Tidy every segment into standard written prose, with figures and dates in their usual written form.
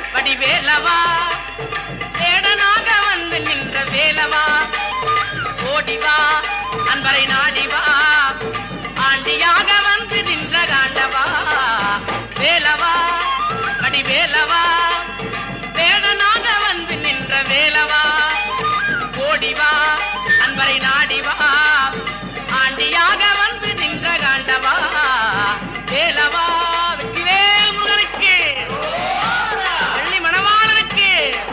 வடிவேலவா வேடனாக வந்து நின்ற வேலவா ஓடிவா அன்பரை நாடிவா ஆண்டியாக வந்து நின்ற காண்டவா வேலவா வடிவேலவா வேடனாக வந்து நின்ற வேலவா ஓடிவா அன்பரை நாடிவா ஆண்டியாக வந்து நின்ற காண்டவா வேலவா வெற்றிவேல் முருகனுக்கு வள்ளி மணவாளனுக்கு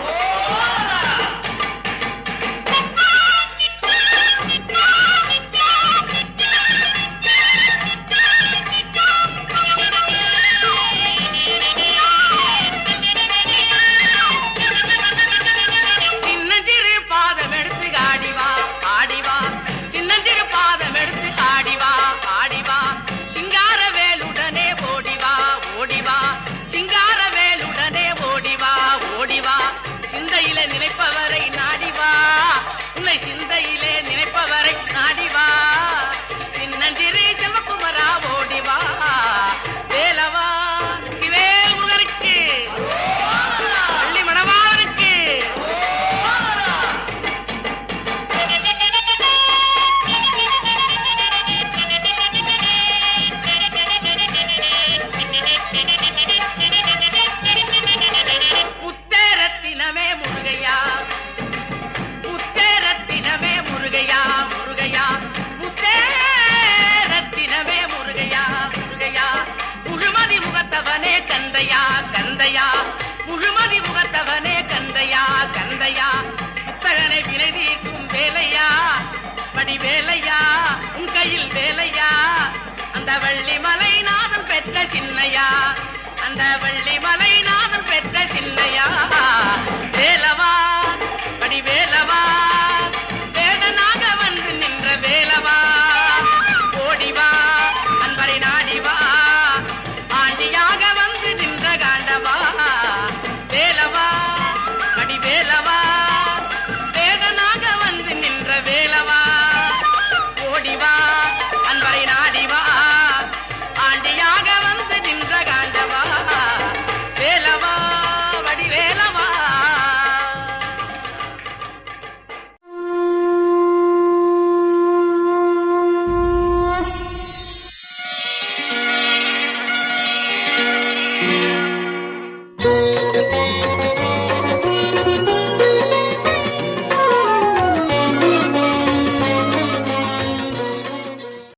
சின்னஞ்சிறு பாதம் எடுத்து ஆடிவா ஆடிவா சின்னஞ்சிறு பாதம் எடுத்து ஆடிவா ஆடிவா சிங்கார வேலுடனே ஓடிவா ஓடிவா சிங்கார வேலுடனே ஓடிவா ஓடிவா சிந்தையிலே நினைப்பவரை நாடிவா உன்னை சிந்தையிலே நினைப்பவரை நாடிவா சின்னஞ்சிறு செல்வக்குமரா ஓடிவா வேலவா வேல் முருகனுக்கு வள்ளி மணவாளனுக்கு முத்தேரத்தினமே முருகையா முத்தேரத்தினமே முருகையா முருகையா முத்தேரத்தினமே முருகையா முருகையா முழுமதி முகத்தவனே கந்தையா கந்தையா முழுமதி முகத்தவனே கந்தையா கந்தையா புத்தகனை விலை தீர்க்கும் வேலையா வடிவேலையா உன் கையில் வேலையா அந்த வள்ளி மலைநாதன் பெற்ற சின்னையா அந்த வள்ளி மலைநாதன் பெற்ற சின்னையா வேலவா வடிவேலவா வேடனாக வந்து நின்ற வேலவா ஓடிவா அன்பரை நாடிவா ஆண்டியாக வந்து நின்ற காண்டவா வேலவா வடிவேலவா வேடனாக வந்து நின்ற வேலவா ஓடிவா அன்பரை நாடிவா ஆண்டியாக வந்து நின்ற காண்டவா வேலவா வடிவேலவா.